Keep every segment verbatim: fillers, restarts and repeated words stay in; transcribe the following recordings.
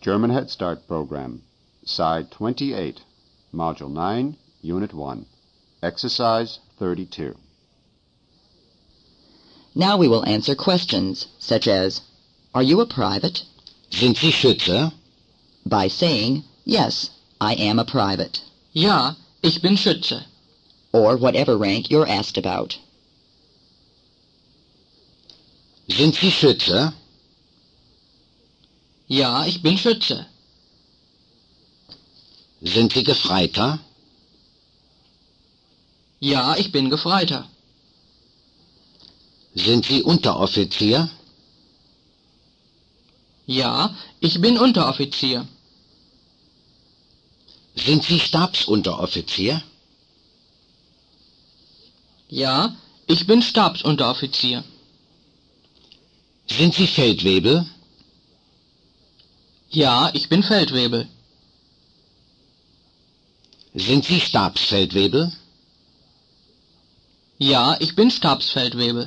German Head Start Program, Side twenty-eight, Module nine, Unit one, Exercise thirty-two. Now we will answer questions such as, are you a private? Sind Sie Schütze? By saying, yes, I am a private. Ja, ich bin Schütze. Or whatever rank you're asked about. Sind Sie Schütze? Ja, ich bin Schütze. Sind Sie Gefreiter? Ja, ich bin Gefreiter. Sind Sie Unteroffizier? Ja, ich bin Unteroffizier. Sind Sie Stabsunteroffizier? Ja, ich bin Stabsunteroffizier. Sind Sie Feldwebel? Ja, ich bin Feldwebel. Sind Sie Stabsfeldwebel? Ja, ich bin Stabsfeldwebel.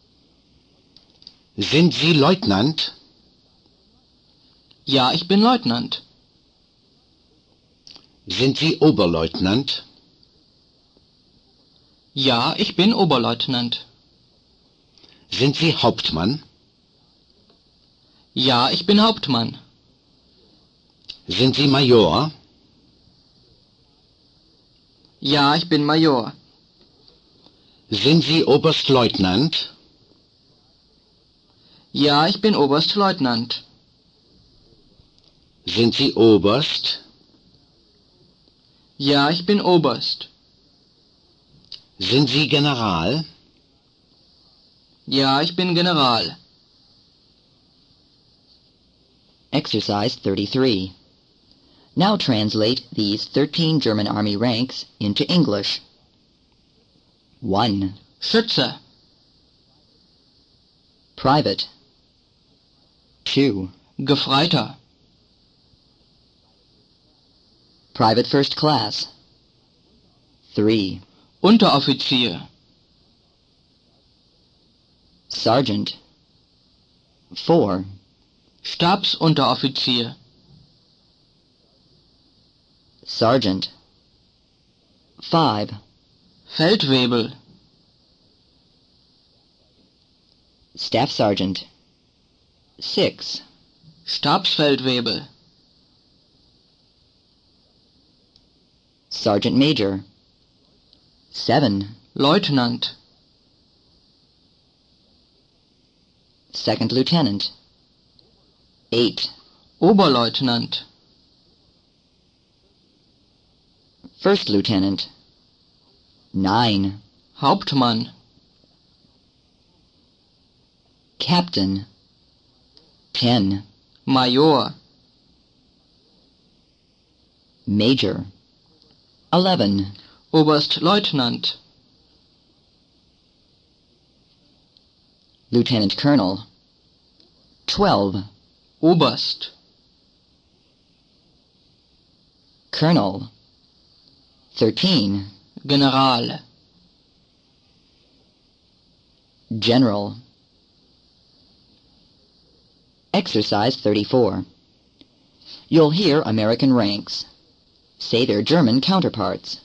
Sind Sie Leutnant? Ja, ich bin Leutnant. Sind Sie Oberleutnant? Ja, ich bin Oberleutnant. Sind Sie Hauptmann? Ja, ich bin Hauptmann. Sind Sie Major? Ja, ich bin Major. Sind Sie Oberstleutnant? Ja, ich bin Oberstleutnant. Sind Sie Oberst? Ja, ich bin Oberst. Sind Sie General? Ja, ich bin General. Exercise thirty-three. Now translate these thirteen German Army ranks into English. one. Schütze. Private. two. Gefreiter. Private First Class. three. Unteroffizier. Sergeant. four. Stabsunteroffizier. Sergeant. five. Feldwebel. Staff Sergeant. six. Stabsfeldwebel. Sergeant Major. seven. Leutnant. Second Lieutenant. eight. Oberleutnant. First Lieutenant. nine. Hauptmann. Captain. ten. Major. Major. eleven. Oberstleutnant. Lieutenant Colonel. twelve. Oberst. Colonel. thirteen. General. General. Exercise thirty-four. You'll hear American ranks. Say their German counterparts.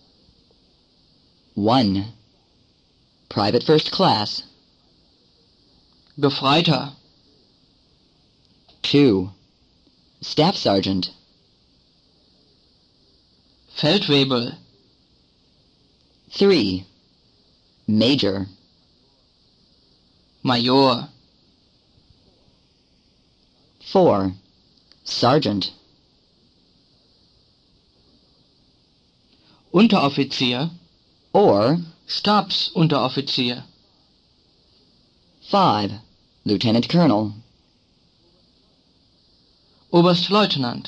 one. Private First Class. Gefreiter. two. Staff Sergeant. Feldwebel. three. Major. Major. four. Sergeant. Unteroffizier. Or Stabsunteroffizier. five. Lieutenant Colonel. Oberstleutnant.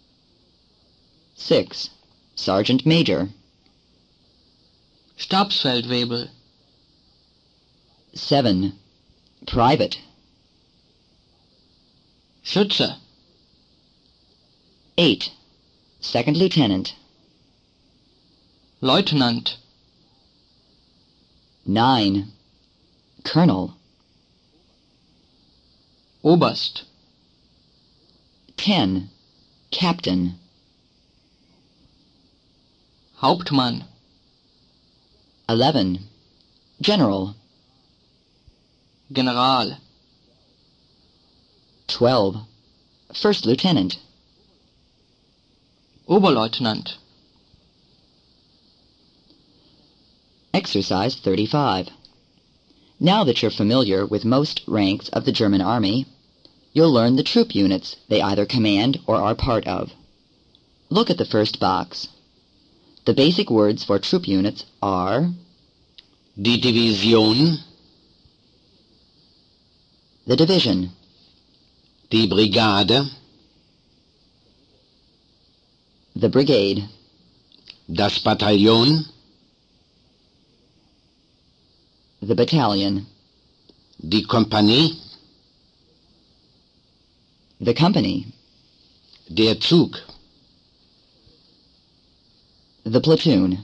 six. Sergeant Major. Stabsfeldwebel. seven. Private. Schütze. eight. Second Lieutenant. Leutnant. nine. Colonel. Oberst. ten. Captain. Hauptmann. eleven. General. General. twelve. First Lieutenant. Oberleutnant. Exercise thirty-five. Now that you're familiar with most ranks of the German Army, you'll learn the troop units they either command or are part of. Look at the first box. The basic words for troop units are Die Division, the division, die Brigade, the brigade, das Bataillon, the battalion, die Kompanie, the company, der Zug, the platoon.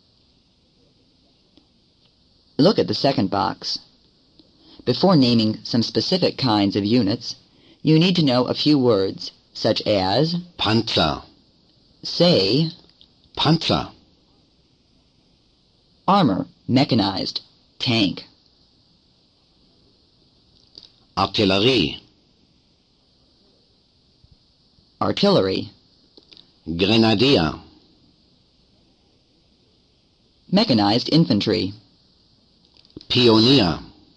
Look at the second box. Before naming some specific kinds of units, you need to know a few words, such as Panzer, say, Panzer, armor, mechanized, tank, Artillerie, artillery, Grenadier, mechanized infantry, Pionier,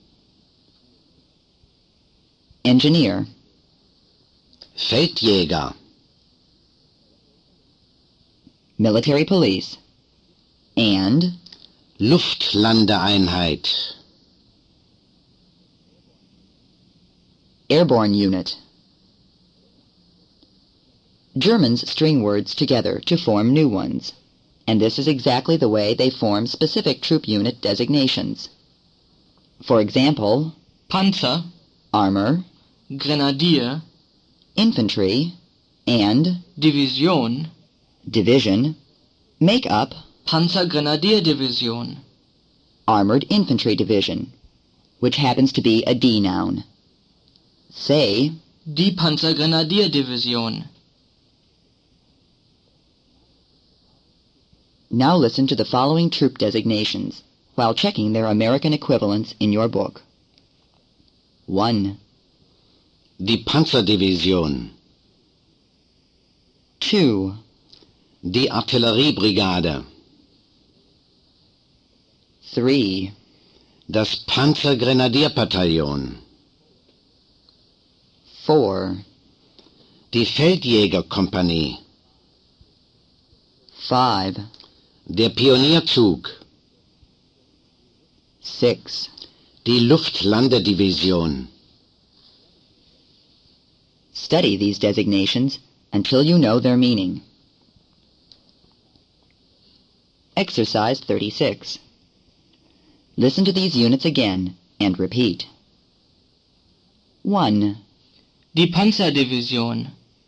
engineer, Feldjäger, military police, and Luftlandeeinheit, airborne unit. Germans string words together to form new ones, and this is exactly the way they form specific troop unit designations. For example, Panzer. armor, Grenadier. infantry, and Division. division make up Panzergrenadierdivision. armored infantry division, which happens to be a D noun. Say, Die Panzergrenadierdivision. now listen to the following troop designations while checking their American equivalents in your book. one. die Panzerdivision, two. die Artilleriebrigade, three. das Panzergrenadierbataillon, four. die Feldjägerkompanie, five. der Pionierzug, six. die Luftlandedivision. Study these designations until you know their meaning. Exercise thirty-six. Listen to these units again and repeat. one. Die Panzerdivision.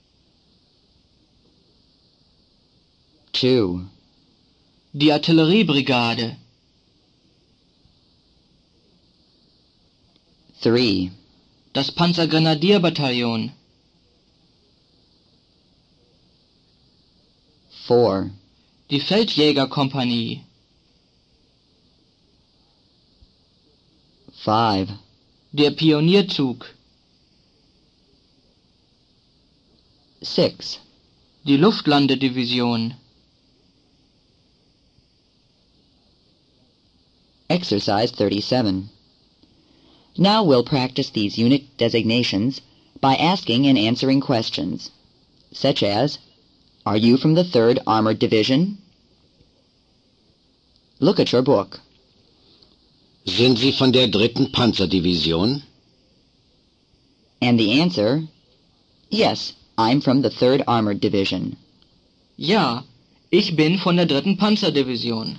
two. Die Artilleriebrigade. three. Das Panzergrenadierbataillon. four. Die Feldjägerkompanie. five. Der Pionierzug. six. Die Luftlandedivision. Exercise thirty-seven. Now we'll practice these unit designations by asking and answering questions, such as, are you from the third Armored Division? Look at your book. Sind Sie von der dritten Panzerdivision? And the answer, yes, I'm from the third Armored Division. Ja, ich bin von der dritten Panzerdivision.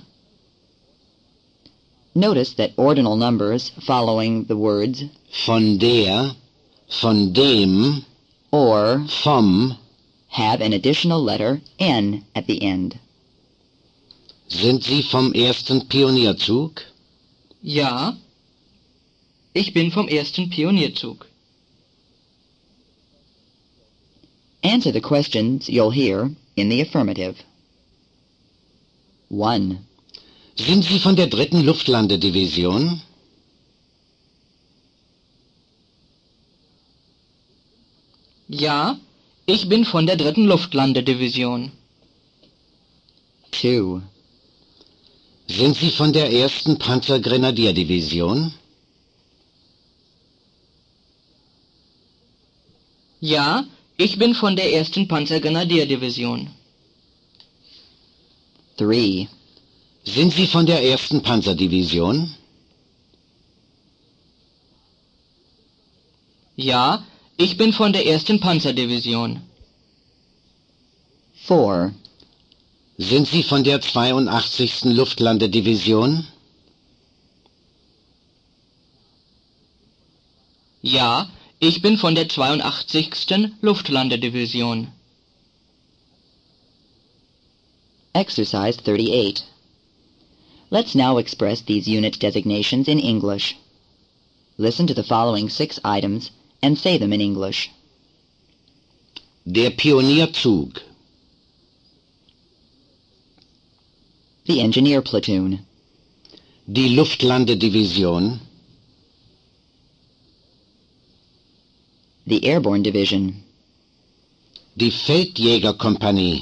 Notice that ordinal numbers following the words Von der, von dem, or vom. have an additional letter N at the end. Sind Sie vom ersten Pionierzug? Ja, ich bin vom ersten Pionierzug. Answer the questions you'll hear in the affirmative. one. Sind Sie von der dritten Luftlandedivision? Ja, ich bin von der dritten Luftlandedivision. two. Sind Sie von der ersten Panzergrenadierdivision? Ja, ich bin von der ersten Panzergrenadierdivision. three. Sind Sie von der ersten Panzerdivision? Ja, ich bin von der ersten Panzerdivision. four. Sind Sie von der zweiundachtzigsten Luftlandedivision? Ja, ich bin von der zweiundachtzigsten Luftlandedivision. Exercise thirty-eight. Let's now express these unit designations in English. Listen to the following six items and say them in English. Der Pionierzug. The Engineer Platoon. Die Luftlandedivision. The Airborne Division. Die Feldjägerkompanie.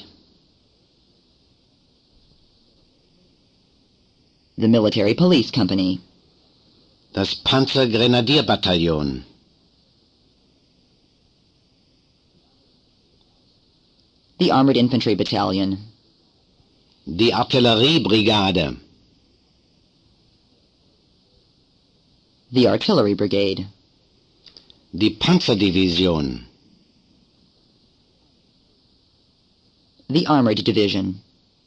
The Military Police Company. Das Panzergrenadierbataillon. The Armored Infantry Battalion. Die Artilleriebrigade. The Artillery Brigade. Die Panzerdivision. The Armored Division.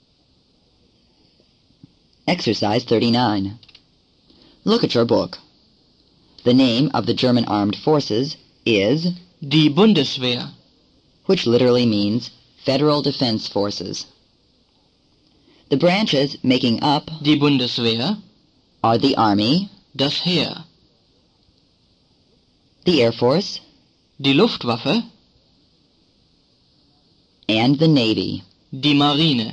Exercise thirty-nine. Look at your book. The name of the German armed forces is, Die Bundeswehr. which literally means Federal Defense Forces. The branches making up Die Bundeswehr. are the Army, Das Heer. the Air Force, Die Luftwaffe. and the Navy. Die Marine.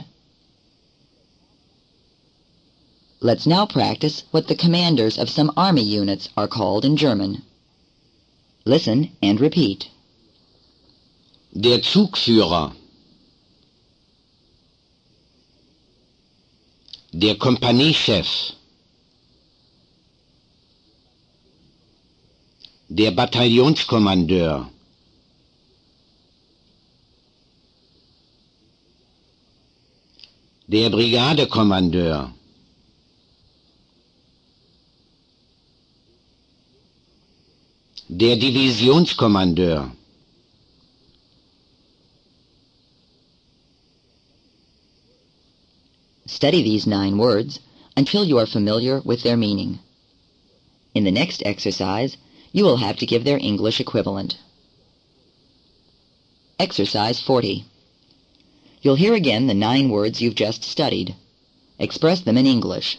Let's now practice what the commanders of some Army units are called in German. Listen and repeat. Der Zugführer. Der Kompaniechef. Der Bataillonskommandeur. Der Brigadekommandeur. Der Divisionskommandeur. Study these nine words until you are familiar with their meaning. In the next exercise, you will have to give their English equivalent. Exercise forty. You'll hear again the nine words you've just studied. Express them in English.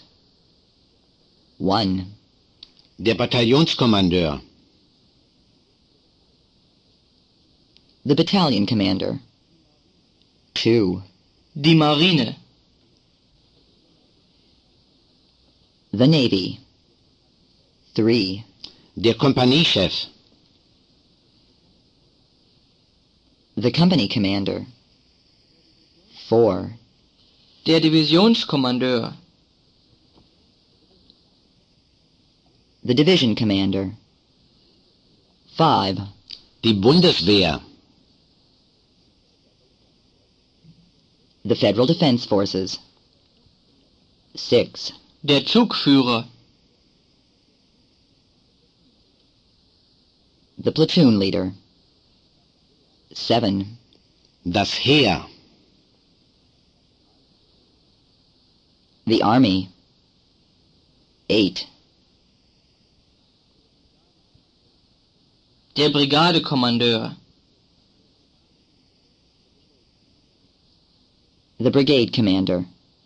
one. Der Bataillonskommandeur. The battalion commander. two. Die Marine. The Navy. three. Der Kompaniechef. The company commander. four. Der Divisionskommandeur. The division commander. five. Die Bundeswehr. The Federal Defense Forces. six. Der Zugführer. The platoon leader. seven. Das Heer. The Army. eight. Der Brigadekommandeur. The brigade commander.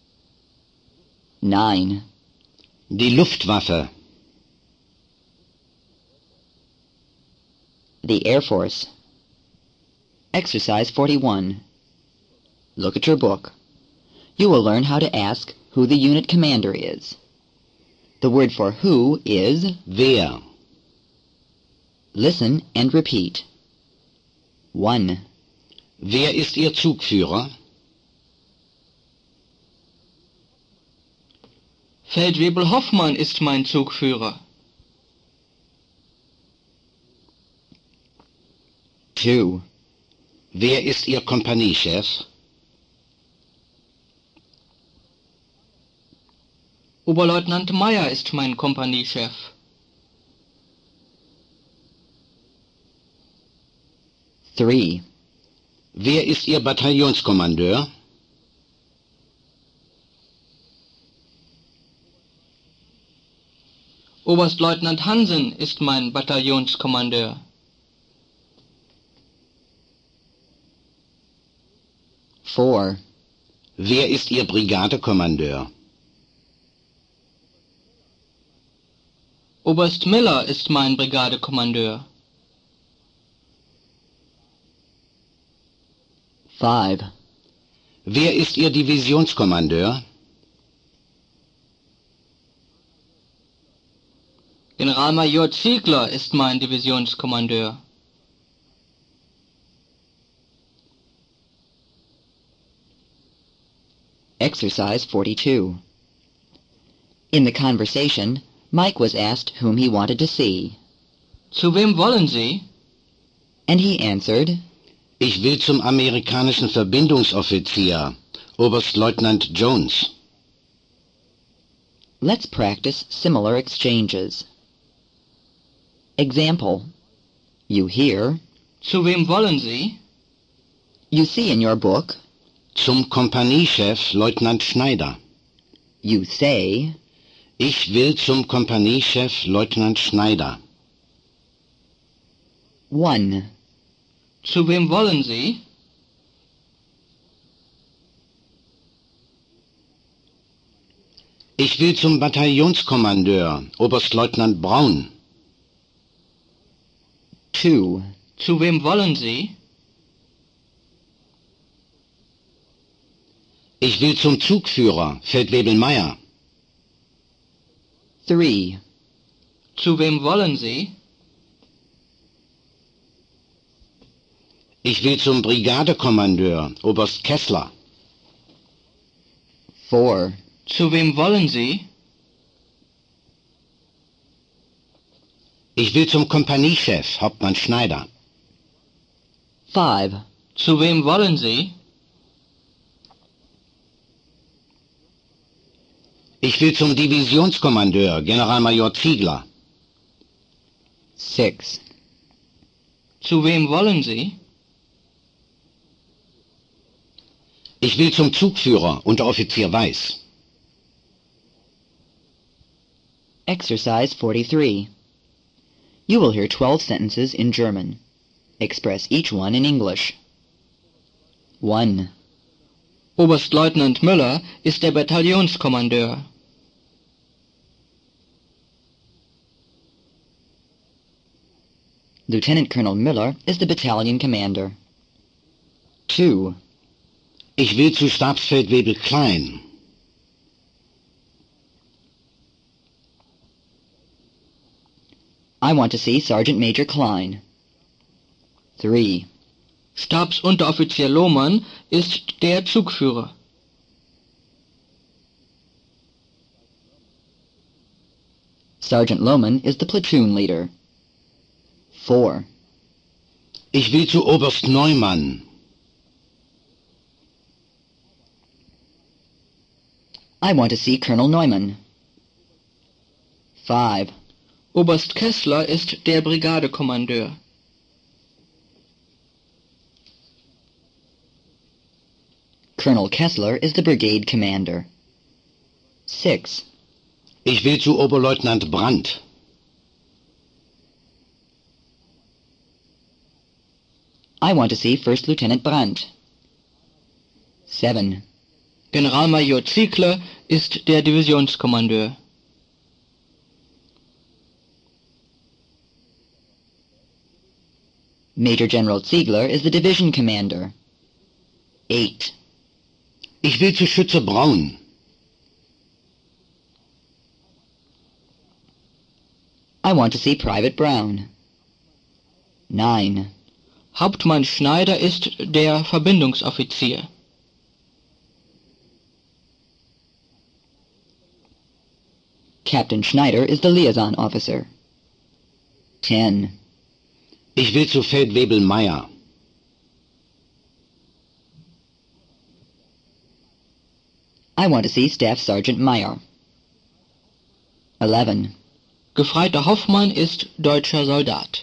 nine. Die Luftwaffe. The Air Force. Exercise forty-one. Look at your book. You will learn how to ask who the unit commander is. The word for who is Wer? listen and repeat. one. Wer ist Ihr Zugführer? Feldwebel Hoffmann ist mein Zugführer. two. Wer ist Ihr Kompaniechef? Oberleutnant Meyer ist mein Kompaniechef. three. Wer ist Ihr Bataillonskommandeur? Oberstleutnant Hansen ist mein Bataillonskommandeur. four. Wer ist Ihr Brigadekommandeur? Oberst Miller ist mein Brigadekommandeur. five. Wer ist Ihr Divisionskommandeur? Generalmajor Ziegler ist mein Divisionskommandeur. Exercise forty-two. In the conversation, Mike was asked whom he wanted to see, Zu wem wollen Sie? and he answered, Ich will zum amerikanischen Verbindungsoffizier, Oberstleutnant Jones. Let's practice similar exchanges. Example. You hear, Zu wem wollen Sie? you see in your book, Zum Kompaniechef Leutnant Schneider. you say, Ich will zum Kompaniechef Leutnant Schneider. one. Zu wem wollen Sie? Ich will zum Bataillonskommandeur, Oberstleutnant Braun. two. Zu wem wollen Sie? Ich will zum Zugführer, Feldwebel Meyer. three. Zu wem wollen Sie? Ich will zum Brigadekommandeur, Oberst Kessler. four. Zu wem wollen Sie? Ich will zum Kompaniechef, Hauptmann Schneider. five. Zu wem wollen Sie? Ich will zum Divisionskommandeur, Generalmajor Ziegler. six. Zu wem wollen Sie? Ich will zum Zugführer, Unteroffizier Weiß. Exercise forty-three. You will hear twelve sentences in German. Express each one in English. one. Oberstleutnant Müller ist der Bataillonskommandeur. Lieutenant Colonel Miller is the battalion commander. two. Ich will zu Stabsfeldwebel Klein. I want to see Sergeant Major Klein. three. Stabsunteroffizier Lohmann ist der Zugführer. Sergeant Lohman is the platoon leader. four. Ich will zu Oberst Neumann. I want to see Colonel Neumann. five. Oberst Kessler ist der Brigadekommandeur. Colonel Kessler is the brigade commander. six. Ich will zu Oberleutnant Brandt. I want to see First Lieutenant Brandt. seven. Generalmajor Ziegler ist der Divisionskommandeur. Major General Ziegler is the division commander. eight. Ich will zu Schütze Braun. I want to see Private Brown. nine. Hauptmann Schneider ist der Verbindungsoffizier. Captain Schneider is the liaison officer. ten. Ich will zu Feldwebel Meyer. I want to see Staff Sergeant Meyer. eleven. Gefreiter Hoffmann ist deutscher Soldat.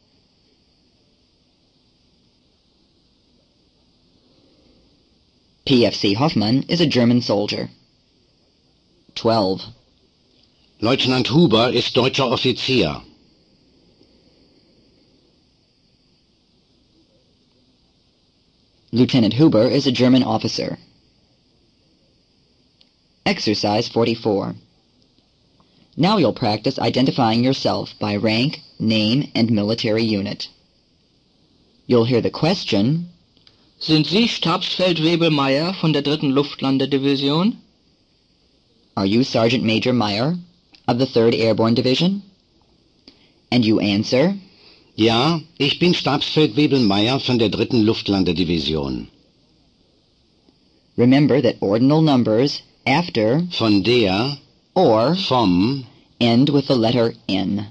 P F C Hoffmann is a German soldier. twelve. Leutnant Huber ist deutscher Offizier. Lieutenant Huber is a German officer. Exercise forty-four. Now you'll practice identifying yourself by rank, name, and military unit. You'll hear the question, Sind Sie Stabsfeldwebel Meyer von der dritten Luftlandedivision? are you Sergeant Major Meyer of the third Airborne Division? And you answer, Ja, ich bin Stabsfeldwebel Meyer von der dritten Luftlandedivision. remember that ordinal numbers after Von der, or vom, end with the letter N.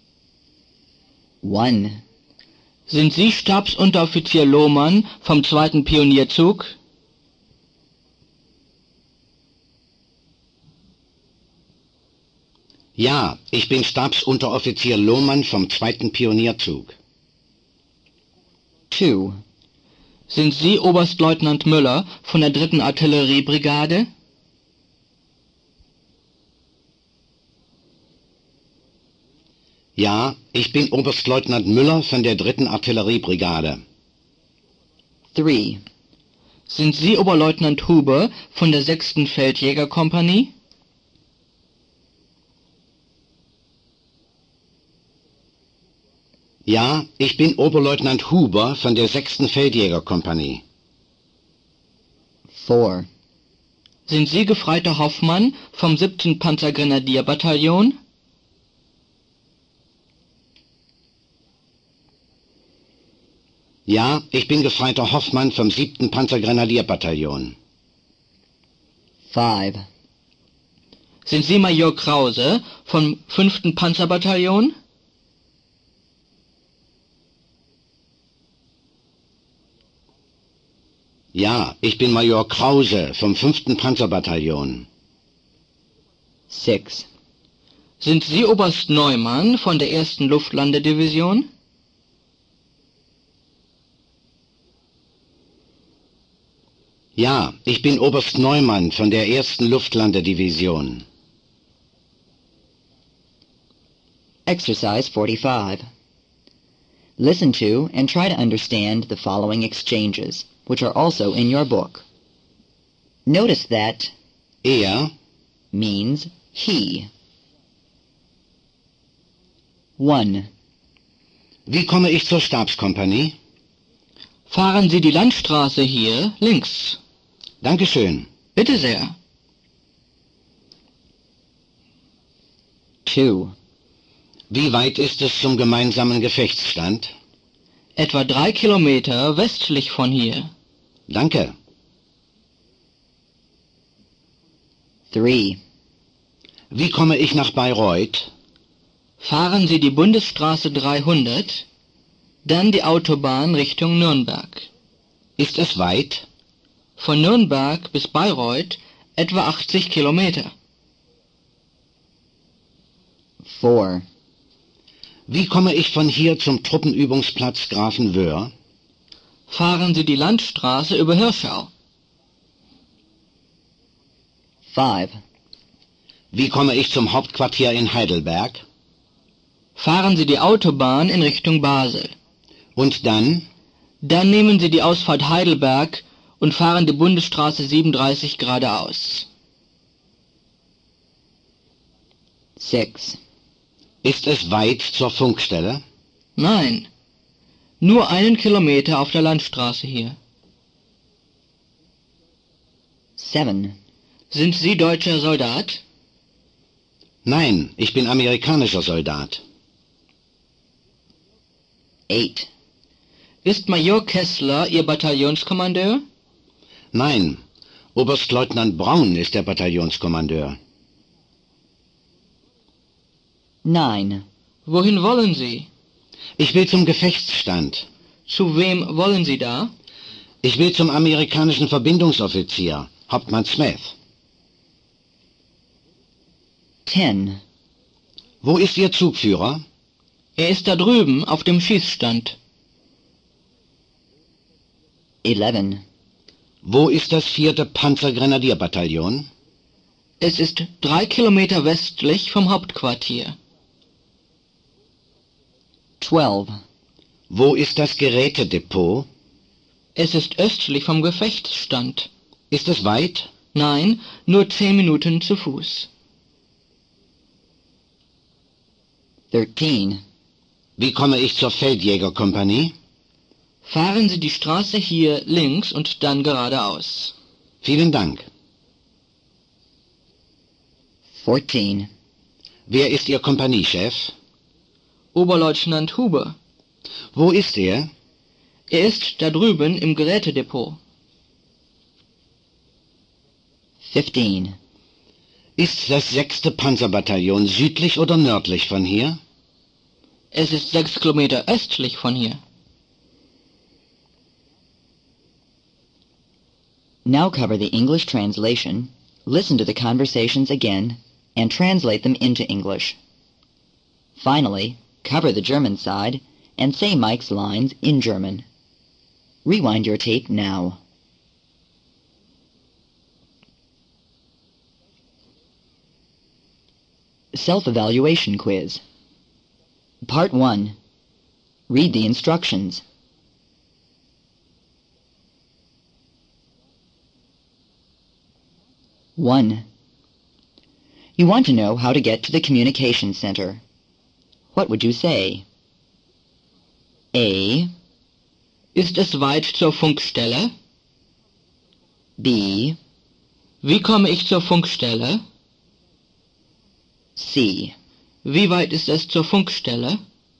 one. Sind Sie Stabsunteroffizier Lohmann vom zweiten Pionierzug? Ja, ich bin Stabsunteroffizier Lohmann vom zweiten Pionierzug. two. Sind Sie Oberstleutnant Müller von der dritten Artilleriebrigade? Ja, ich bin Oberstleutnant Müller von der dritten Artilleriebrigade. three. Sind Sie Oberleutnant Huber von der sechsten Feldjägerkompanie? Ja, ich bin Oberleutnant Huber von der sechsten Feldjägerkompanie. four. Sind Sie Gefreiter Hoffmann vom siebten Panzergrenadierbataillon? Ja, ich bin Gefreiter Hoffmann vom siebten Panzergrenadierbataillon. five. Sind Sie Major Krause vom fünften Panzerbataillon? Ja, ich bin Major Krause vom fünften Panzerbataillon. six. Sind Sie Oberst Neumann von der ersten Luftlandedivision? Ja, ich bin Oberst Neumann von der ersten Luftlandedivision. Exercise forty-five. Listen to and try to understand the following exchanges, which are also in your book. Notice that Er, means he. one. wie komme ich zur Stabskompanie? Fahren Sie die Landstraße hier links. Dankeschön. Bitte sehr. two. Wie weit ist es zum gemeinsamen Gefechtsstand? Etwa drei Kilometer westlich von hier. Danke. three. Wie komme ich nach Bayreuth? Fahren Sie die Bundesstraße dreihundert, dann die Autobahn Richtung Nürnberg. Ist es weit? Von Nürnberg bis Bayreuth etwa achtzig Kilometer. four. Wie komme ich von hier zum Truppenübungsplatz Grafenwöhr? Fahren Sie die Landstraße über Hirschau. five. Wie komme ich zum Hauptquartier in Heidelberg? Fahren Sie die Autobahn in Richtung Basel. Und dann? Dann nehmen Sie die Ausfahrt Heidelberg und fahren die Bundesstraße siebenunddreißig geradeaus. six. Ist es weit zur Funkstelle? Nein. Nur einen Kilometer auf der Landstraße hier. seven. Sind Sie deutscher Soldat? Nein, ich bin amerikanischer Soldat. eight. Ist Major Kessler Ihr Bataillonskommandeur? Nein, Oberstleutnant Braun ist der Bataillonskommandeur. nine. Wohin wollen Sie? Ich will zum Gefechtsstand. Zu wem wollen Sie da? Ich will zum amerikanischen Verbindungsoffizier, Hauptmann Smith. ten. Wo ist Ihr Zugführer? Er ist da drüben auf dem Schießstand. eleven. Wo ist das vierte Panzergrenadierbataillon? Es ist drei Kilometer westlich vom Hauptquartier. twelve. Wo ist das Gerätedepot? Es ist östlich vom Gefechtsstand. Ist es weit? Nein, nur zehn Minuten zu Fuß. thirteen. Wie komme ich zur Feldjägerkompanie? Fahren Sie die Straße hier links und dann geradeaus. Vielen Dank. fourteen. Wer ist Ihr Kompaniechef? Oberleutnant Huber. Wo ist er? Er ist da drüben im Gerätedepot. fifteen. Ist das sechste Panzerbataillon südlich oder nördlich von hier? Es ist sechs Kilometer östlich von hier. Now cover the English translation, listen to the conversations again, and translate them into English. Finally, cover the German side and say Mike's lines in German. Rewind your tape now. Self-evaluation quiz. Part one. Read the instructions. one. You want to know how to get to the communication center. What would you say? A. Ist es weit zur Funkstelle? B. Wie komme ich zur Funkstelle? C. Wie weit ist es zur Funkstelle?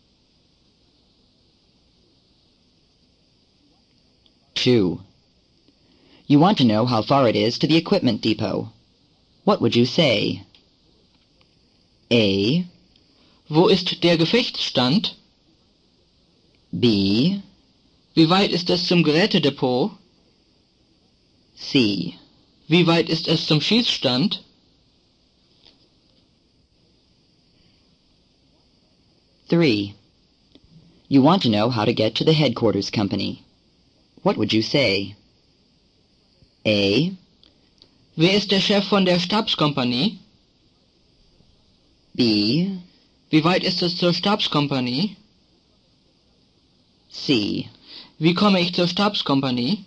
two. You want to know how far it is to the equipment depot. What would you say? A. Wo ist der Gefechtsstand? B. Wie weit ist es zum Gerätedepot? C. Wie weit ist es zum Schießstand? three. You want to know how to get to the headquarters company. What would you say? A. Wer ist der Chef von der Stabskompanie? B. Wie weit ist es zur Stabskompanie? C. Wie komme ich zur Stabskompanie?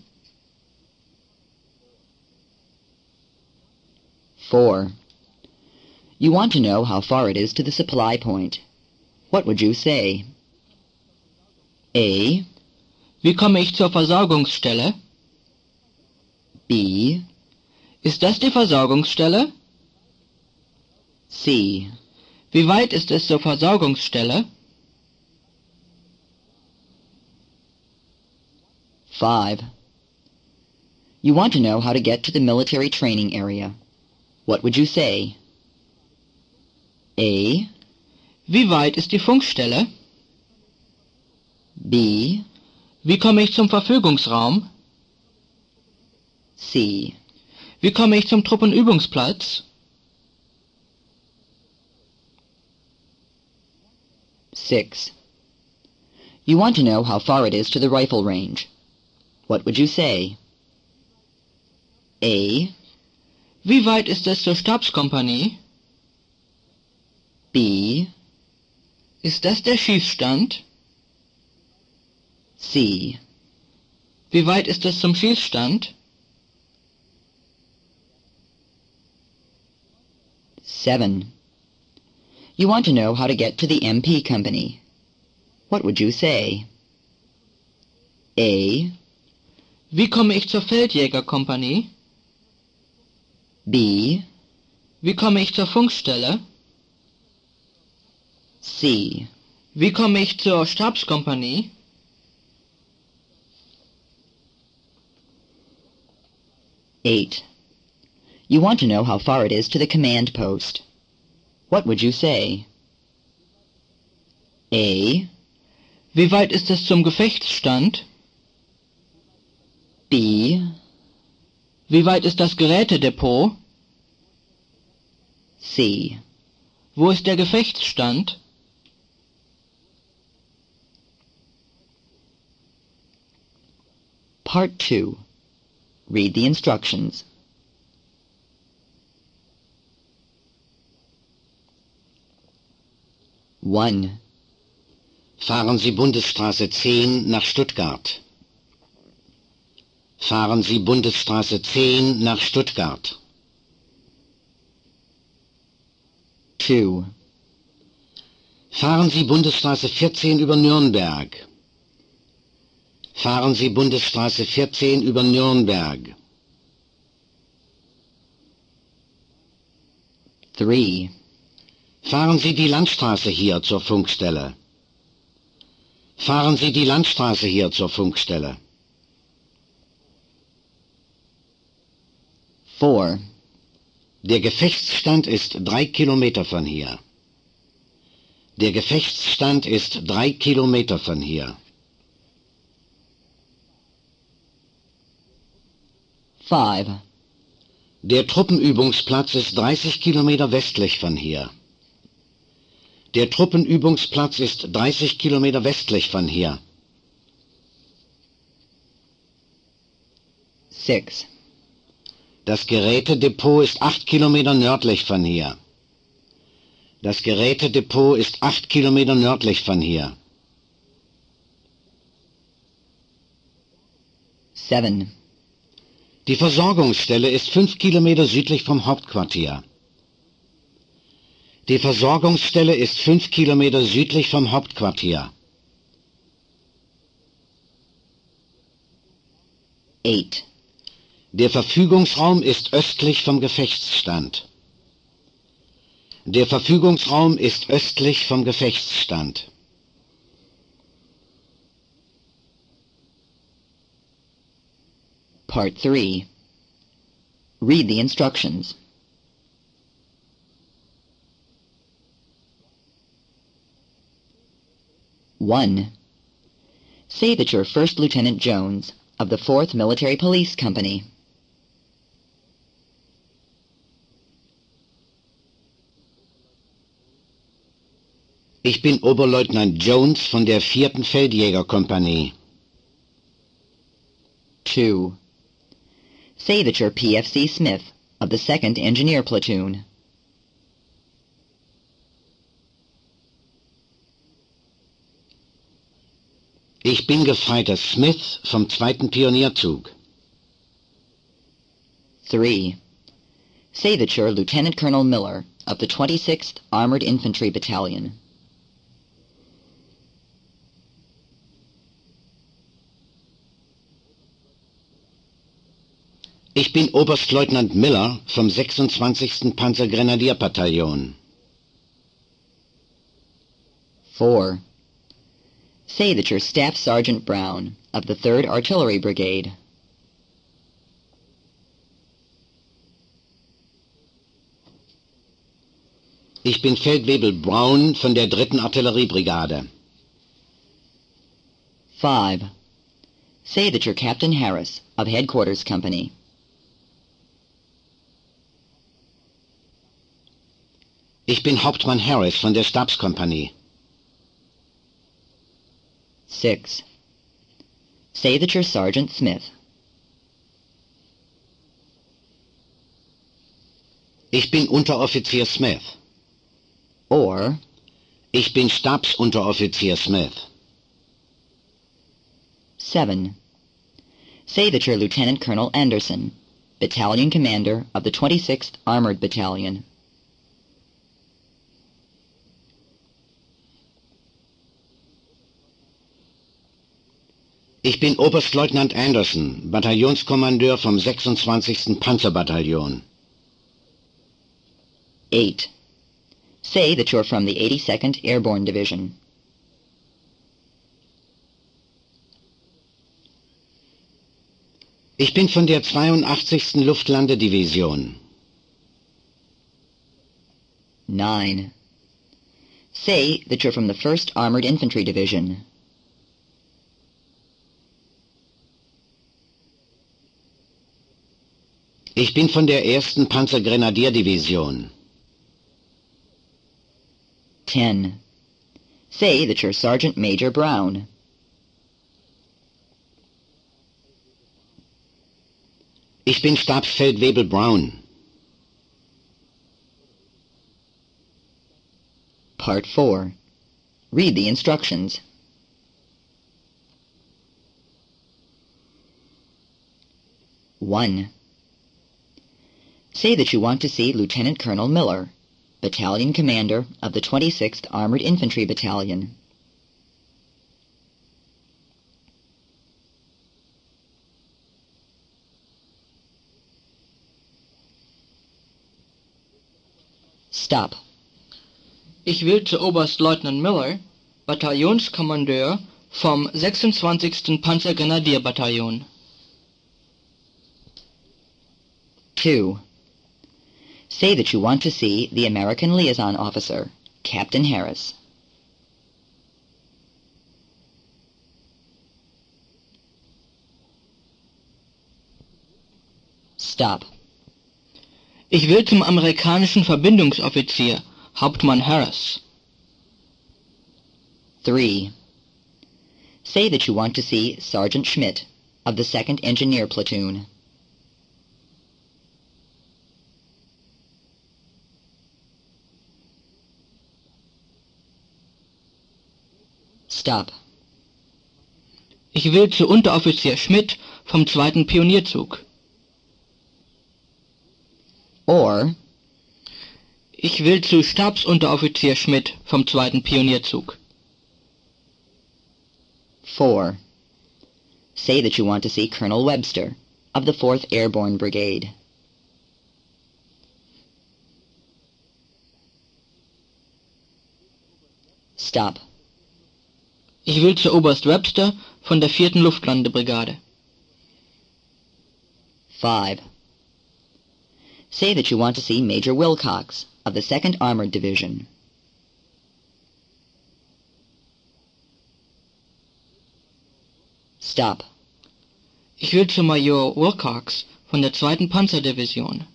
four. You want to know how far it is to the supply point. What would you say? A. Wie komme ich zur Versorgungsstelle? B. Ist das die Versorgungsstelle? C. Wie weit ist es zur Versorgungsstelle? five. You want to know how to get to the military training area. What would you say? A. Wie weit ist die Funkstelle? B. Wie komme ich zum Verfügungsraum? C. Wie komme ich zum Truppenübungsplatz? six. You want to know how far it is to the rifle range. What would you say? A. Wie weit ist es zur Stabskompanie? B. Ist das der Schießstand? C. Wie weit ist es zum Schießstand? seven. You want to know how to get to the M P company. What would you say? A. Wie komme ich zur Feldjägerkompanie? B. Wie komme ich zur Funkstelle? C. Wie komme ich zur Stabskompanie? eight. You want to know how far it is to the command post. What would you say? A. Wie weit ist es zum Gefechtsstand? B. Wie weit ist das Gerätedepot? C. Wo ist der Gefechtsstand? Part two. Read the instructions. one. Fahren Sie Bundesstraße zehn nach Stuttgart. Fahren Sie Bundesstraße zehn nach Stuttgart. two. Fahren Sie Bundesstraße vierzehn über Nürnberg. Fahren Sie Bundesstraße vierzehn über Nürnberg. three. Fahren Sie die Landstraße hier zur Funkstelle. Fahren Sie die Landstraße hier zur Funkstelle. four. Der Gefechtsstand ist drei Kilometer von hier. Der Gefechtsstand ist drei Kilometer von hier. five. Der Truppenübungsplatz ist dreißig Kilometer westlich von hier. Der Truppenübungsplatz ist dreißig Kilometer westlich von hier. six. Das Gerätedepot ist acht Kilometer nördlich von hier. Das Gerätedepot ist acht Kilometer nördlich von hier. seven. Die Versorgungsstelle ist fünf Kilometer südlich vom Hauptquartier. Die Versorgungsstelle ist fünf Kilometer südlich vom Hauptquartier. eight. Der Verfügungsraum ist östlich vom Gefechtsstand. Der Verfügungsraum ist östlich vom Gefechtsstand. Part three. Read the instructions. one. Say that you're First Lieutenant Jones of the fourth Military Police Company. Ich bin Oberleutnant Jones von der vierten Feldjägerkompanie. two. Say that you're P F C Smith of the second Engineer Platoon. Ich bin Gefreiter Smith vom zweiten Pionierzug. three. Say that you're Lieutenant Colonel Miller of the twenty-sixth Armored Infantry Battalion. Ich bin Oberstleutnant Miller vom sechsundzwanzigsten Panzergrenadierbataillon. four. Say that you're Staff Sergeant Brown of the third Artillery Brigade. Ich bin Feldwebel Brown von der dritten Artilleriebrigade. five. Say that you're Captain Harris of Headquarters Company. Ich bin Hauptmann Harris von der Stabskompanie. six. Say that you're Sergeant Smith. Ich bin Unteroffizier Smith. Or, Ich bin Stabsunteroffizier Smith. seven. Say that you're Lieutenant Colonel Anderson, Battalion Commander of the twenty-sixth Armored Battalion. Ich bin Oberstleutnant Anderson, Bataillonskommandeur vom sechsundzwanzigsten Panzerbataillon. eight. Say that you're from the eighty-second Airborne Division. Ich bin von der zweiundachtzigsten Luftlandedivision. nine. Say that you're from the first Armored Infantry Division. Ich bin von der ersten Panzergrenadierdivision. ten. Say that you're Sergeant Major Brown. Ich bin Stabsfeldwebel Brown. Part four. Read the instructions. one. Say that you want to see Lieutenant Colonel Miller, Battalion Commander of the twenty-sixth Armored Infantry Battalion. Stop. Ich will zu Oberstleutnant Miller, Bataillonskommandeur vom sechsundzwanzigsten Panzergrenadierbataillon. two. Say that you want to see the American Liaison Officer, Captain Harris. Stop. Ich will zum amerikanischen Verbindungsoffizier, Hauptmann Harris. three. Say that you want to see Sergeant Schmidt of the second Engineer Platoon. Stop. Ich will zu Unteroffizier Schmidt vom zweiten Pionierzug. Or, Ich will zu Stabsunteroffizier Schmidt vom zweiten Pionierzug. four. Say that you want to see Colonel Webster of the fourth Airborne Brigade. Stop. Ich will zu Oberst Webster von der vierten Luftlandebrigade. five. Say that you want to see Major Wilcox of the second Armored Division. Stop. Ich will zu Major Wilcox von der zweiten Panzerdivision.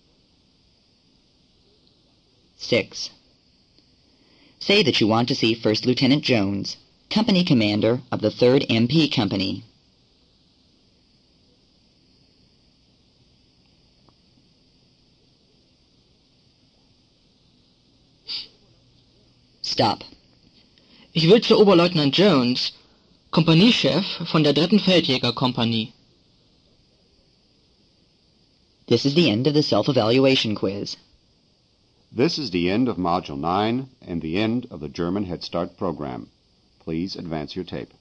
six. Say that you want to see First Lieutenant Jones, Company Commander of the third M P Company. Stop. Ich will zu Oberleutnant Jones, Kompaniechef von der dritten Feldjägerkompanie. This is the end of the self-evaluation quiz. This is the end of Module nine and the end of the German Head Start program. Please advance your tape.